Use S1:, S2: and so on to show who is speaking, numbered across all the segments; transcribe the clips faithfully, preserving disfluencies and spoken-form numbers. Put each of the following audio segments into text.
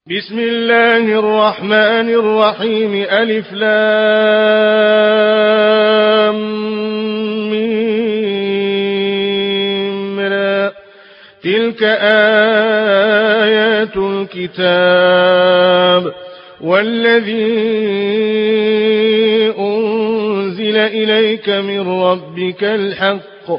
S1: بسم الله الرحمن الرحيم ألف لام ميم را تلك آيات الكتاب والذي أنزل إليك من ربك الحق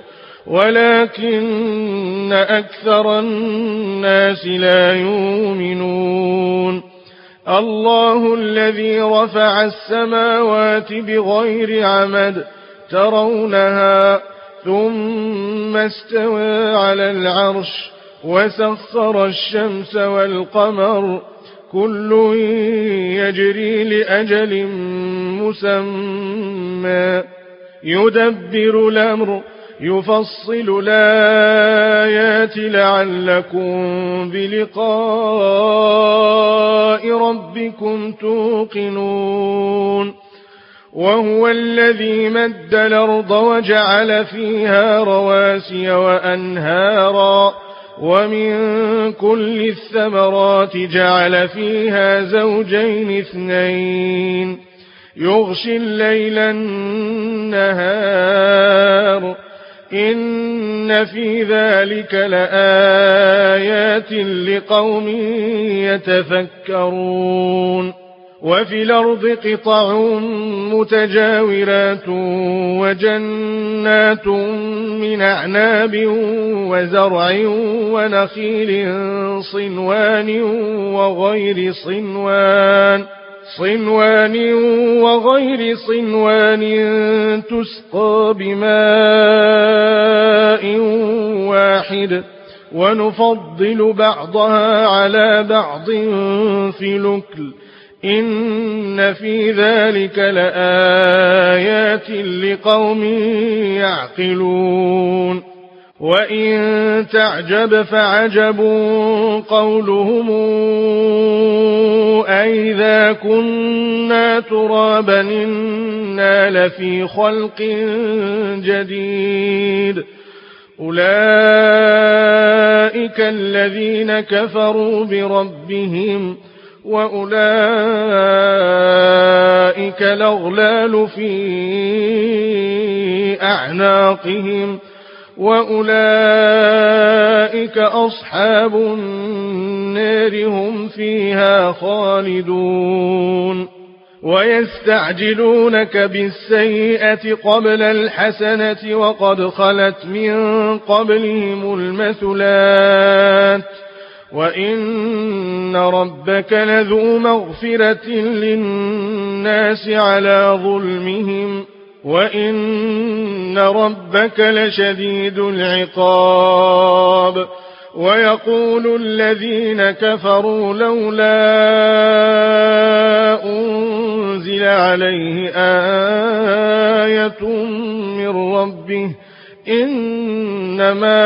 S1: ولكن أكثر الناس لا يؤمنون الله الذي رفع السماوات بغير عمد ترونها ثم استوى على العرش وسخر الشمس والقمر كل يجري لأجل مسمى يدبر الأمر يفصل الآيات لعلكم بلقاء ربكم توقنون وهو الذي مد الأرض وجعل فيها رواسي وأنهارا ومن كل الثمرات جعل فيها زوجين اثنين يغشي الليل النهار إن في ذلك لآيات لقوم يتفكرون وفي الأرض قطع متجاورات وجنات من أعناب وزرع ونخيل صنوان وغير صنوان صنوان وغير صنوان تسقى بماء واحد ونفضل بعضها على بعض في الأكل إن في ذلك لآيات لقوم يعقلون وإن تعجب فعجب قولهم أئذا كنا ترابا إنا لفي خلق جديد أولئك الذين كفروا بربهم وأولئك الأغلال في أعناقهم وأولئك أصحاب النار هم فيها خالدون ويستعجلونك بالسيئة قبل الحسنة وقد خلت من قبلهم المثلات وإن ربك لذو مغفرة للناس على ظلمهم وإن ربك لشديد العقاب ويقول الذين كفروا لولا أنزل عليه آية من ربه إنما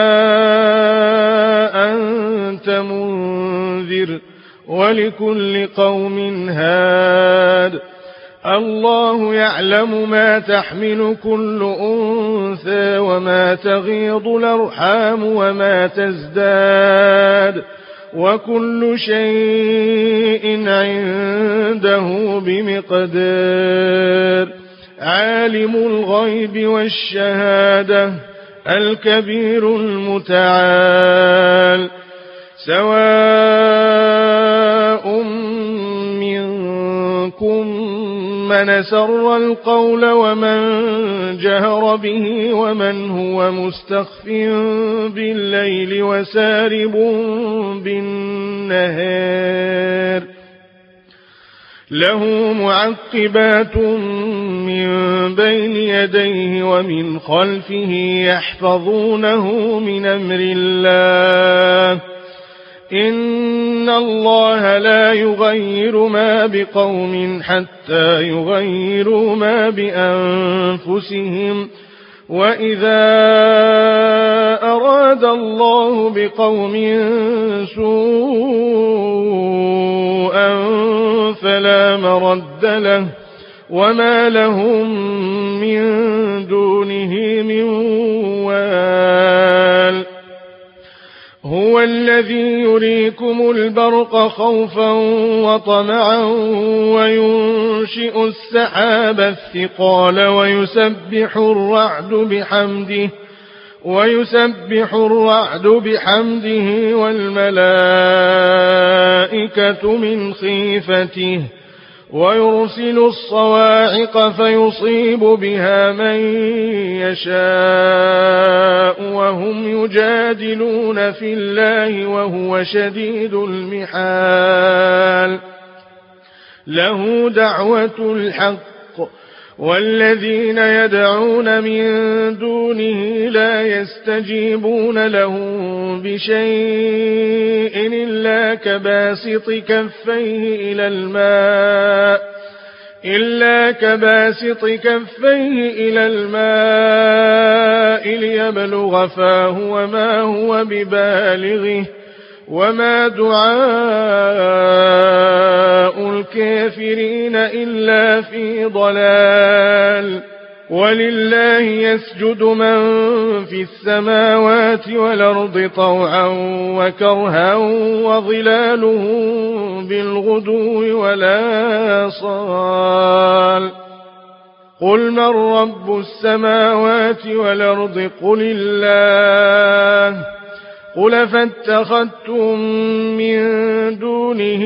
S1: أنت منذر ولكل قوم هاد الله يعلم ما تحمل كل أنثى وما تغيض الأرحام وما تزداد وكل شيء عنده بمقدار عالم الغيب والشهادة الكبير المتعال سواء منكم من سر القول ومن جهر به ومن هو مستخف بالليل وسارب بالنهار له معقبات من بين يديه ومن خلفه يحفظونه من أمر الله إن الله لا يغير ما بقوم حتى يغيروا ما بأنفسهم وإذا أراد الله بقوم سوءا فلا مرد له وما لهم من دونه من وال هو وهو الذي يريكم البرق خوفا وطمعا وينشئ السحاب الثقال ويسبح الرعد بحمده ويسبح الرعد بحمده والملائكة من خيفته ويرسل الصواعق فيصيب بها من يشاء وهم يجادلون في الله وهو شديد المحال له دعوة الحق والذين يدعون من دونه لا يستجيبون لهم بشيء إلا كباسط كفيه إلى الماء إلا كباسط كفيه إلى الماء ليبلغ فاه وما هو ببالغه وما دعاء الكافرين إلا في ضلال ولله يسجد من في السماوات والأرض طوعا وكرها وظلالهم بالغدو والآصال قل من رب السماوات والأرض قل الله قل فاتخذتم من دونه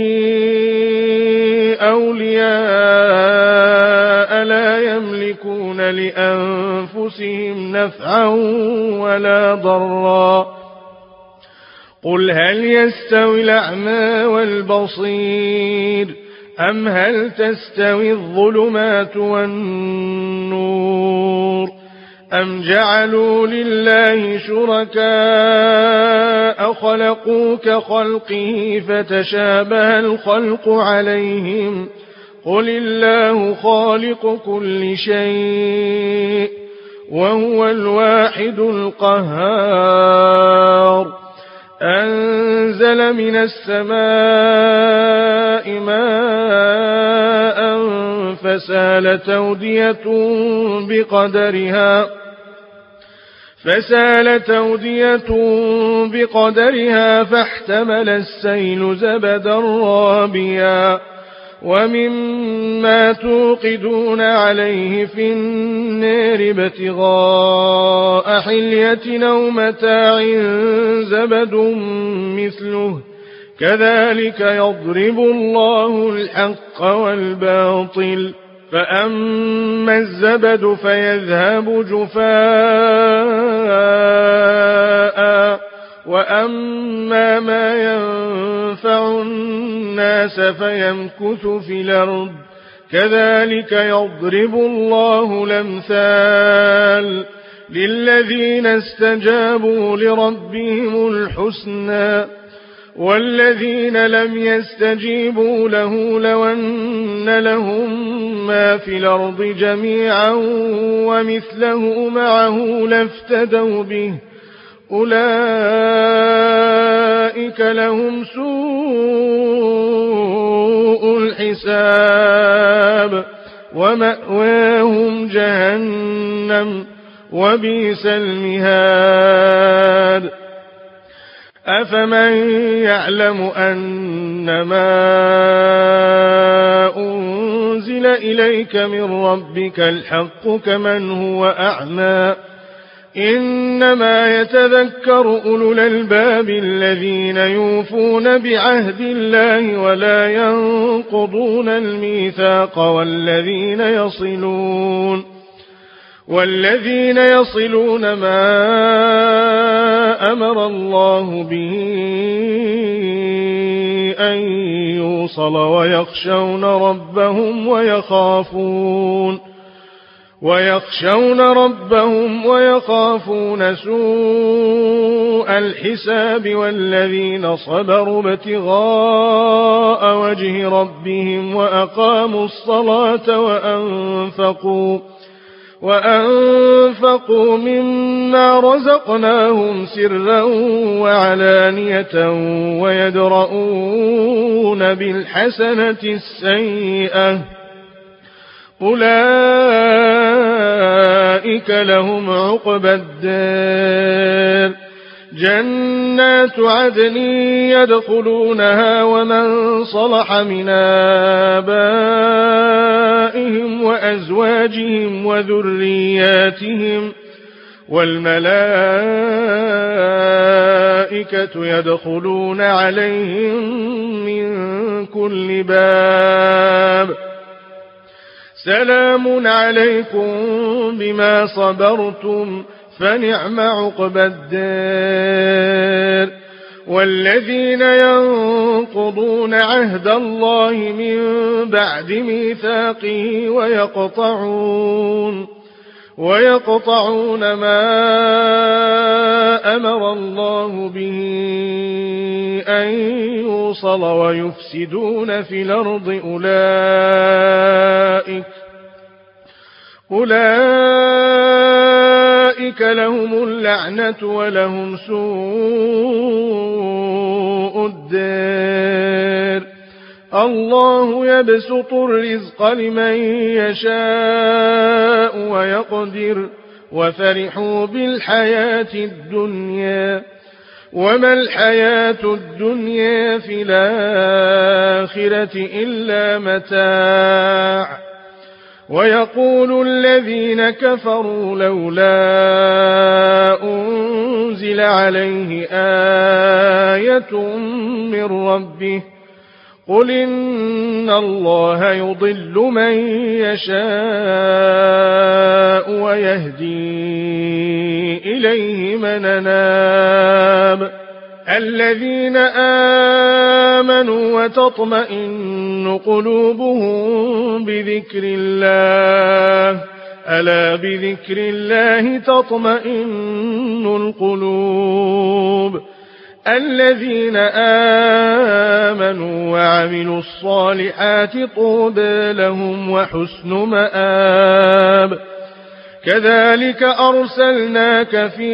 S1: أولياء لا يملكون لأنفسهم نفعا ولا ضرا قل هل يستوي الأعمى والبصير أم هل تستوي الظلمات والنور أم جعلوا لله شركاء خلقوا كخلقه فتشابه الخلق عليهم قل الله خالق كل شيء وهو الواحد القهار أنزل من السماء ماء فسالت أودية بقدرها فسالت أودية بقدرها فاحتمل السيل زبدا رابيا ومما توقدون عليه في النار ابتغاء حلية أو متاع زبد مثله كذلك يضرب الله الحق والباطل فأما الزبد فيذهب جفاء وأما ما ينفع الناس فيمكث في الأرض كذلك يضرب الله الأمثال للذين استجابوا لربهم الحسنى والذين لم يستجيبوا له لو أن لهم ما في الأرض جميعا ومثله معه لافتدوا به أولئك لهم سوء الحساب ومأواهم جهنم وبئس المهاد أفمن يعلم أنما أنزل إليك من ربك الحق كمن هو أعمى إنما يتذكر أولو الألباب الذين يوفون بعهد الله ولا ينقضون الميثاق والذين يصلون والذين يصلون ما أمر الله به أن يوصل ويخشون ربهم ويخافون ويخشون ربهم ويخافون سوء الحساب والذين صبروا ابتغاء وجه ربهم وأقاموا الصلاة وأنفقوا وأنفقوا مما رزقناهم سرا وعلانية ويدرؤون بالحسنة السيئة أولئك لهم عقبى الدار جنات عدن يدخلونها ومن صلح من آبائهم وأزواجهم وذرياتهم والملائكة يدخلون عليهم من كل باب سلام عليكم بما صبرتم فنعم عقبى الدار. والذين ينقضون عهد الله من بعد ميثاقه ويقطعون ويقطعون ما أمر الله به أن يوصل ويفسدون في الأرض أولئك أولئك لهم اللعنة ولهم سوء الدار. الله يبسط الرزق لمن يشاء ويقدر وفرحوا بالحياة الدنيا وما الحياة الدنيا في الآخرة إلا متاع. ويقول الذين كفروا لولا أنزل عليه آية من ربه قل إن الله يضل من يشاء ويهدي إليه من أناب. الذين آمنوا وتطمئن قلوبهم بذكر الله ألا بذكر الله تطمئن القلوب. الذين آمنوا وعملوا الصالحات طوبى لهم وحسن مآب. كذلك أرسلناك في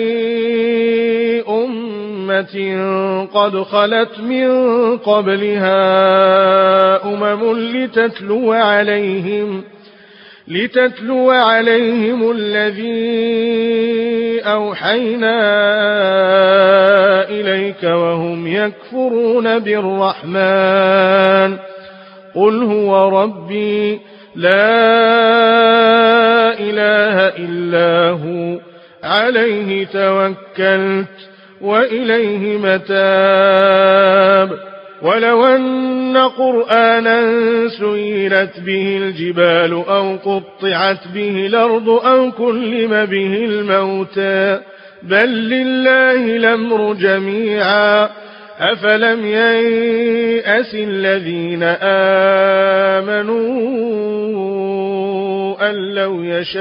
S1: أمة قد خلت من قبلها أمم لتتلو عليهم لتتلو عليهم الذي أوحينا إليك وهم يكفرون بالرحمن قل هو ربي لا إله إلا هو عليه توكلت وإليه متاب. ولو أن قرآنا سيرت به الجبال أو قطعت به الأرض أو كلم به الموتى بل لله الأمر جميعا أفلم ييأس الذين آمنوا أن لو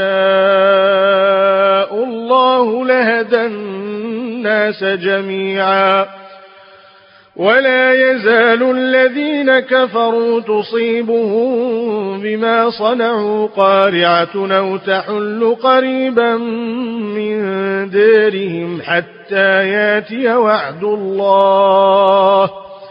S1: يشاء الله لهدى الناس جميعا. ولا يزال الذين كفروا تصيبهم بما صنعوا قارعة أو تحل قريبا من دارهم حتى ياتي وعد الله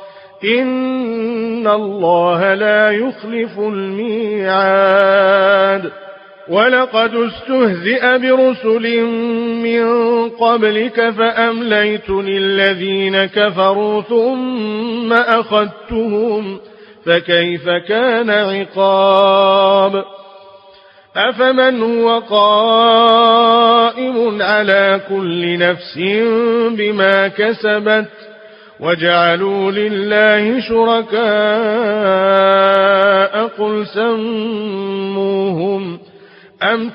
S1: إن الله لا يخلف الميعاد. ولقد استهزئ برسل من قبلك فأمليت للذين كفروا ثم أخذتهم فكيف كان عقاب. أفمن هو قائم على كل نفس بما كسبت وجعلوا لله شركاء قل سموهم أم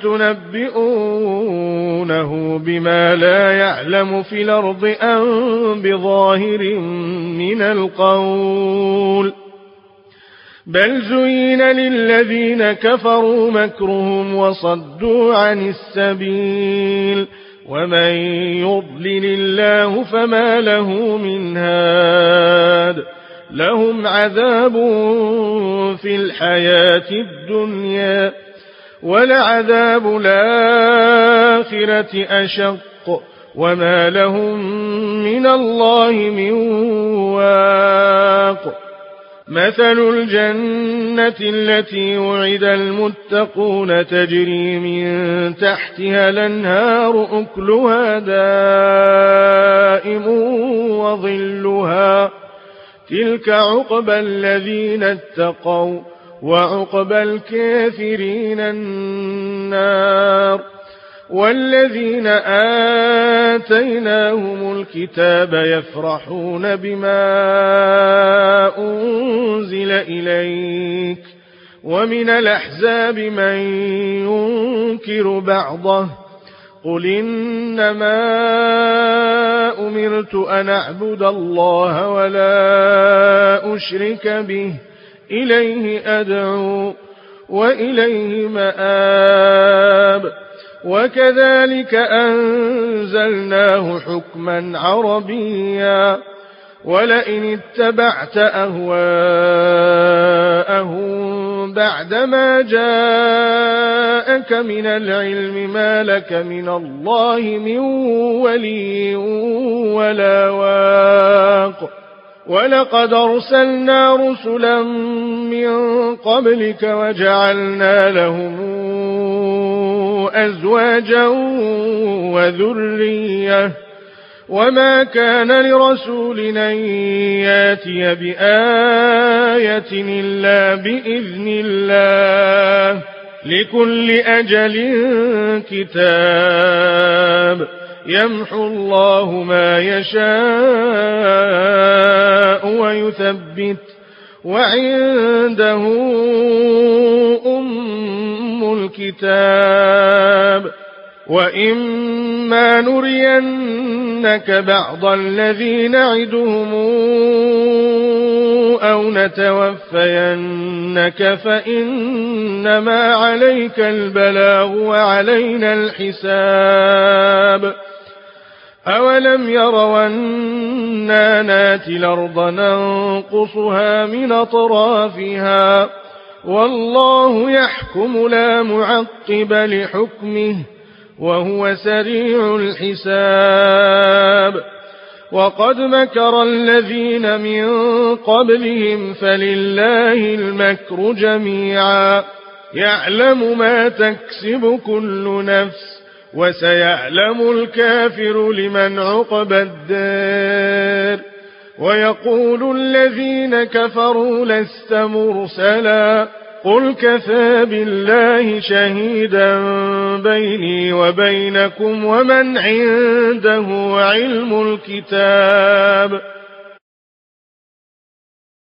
S1: تنبئونه بما لا يعلم في الأرض أم بظاهر من القول بل زين للذين كفروا مكرهم وصدوا عن السبيل ومن يضلل الله فما له من هاد. لهم عذاب في الحياة الدنيا ولعذاب الآخرة أشق وما لهم من الله من واق. مثل الجنة التي وعد المتقون تجري من تحتها الأنهار أكلها دائم وظلها تلك عقبى الذين اتقوا وعقبى الكافرين النار والذين آتيناهم الكتاب يفرحون بما أنزل إليك ومن الأحزاب من ينكر بعضه قل إنما أمرت أن أعبد الله ولا أشرك به إليه أدعو وإليه مآب وكذلك أنزلناه حكما عربيا ولئن اتبعت أهواءهم بعدما جاءك من العلم ما لك من الله من ولي ولا واق ولقد أرسلنا رسلا من قبلك وجعلنا لهم أزواجا وذرية وما كان لرسول أن ياتي بآية إلا بإذن الله لكل أجل كتاب يمحو الله ما يشاء ويثبت وعنده أم الكتاب وإما نرينك بعض الذي نعدهم أو نتوفينك فإنما عليك البلاغ وعلينا الحساب أولم يروا أنا ناتي الأرض ننقصها من أطرافها والله يحكم لا معقب لحكمه وهو سريع الحساب وقد مكر الذين من قبلهم فلله المكر جميعا يعلم ما تكسب كل نفس وسيعلم الكافر لمن عقبى الدار ويقول الذين كفروا لست مرسلا قل كفى بالله شهيدا بيني وبينكم ومن عنده علم الكتاب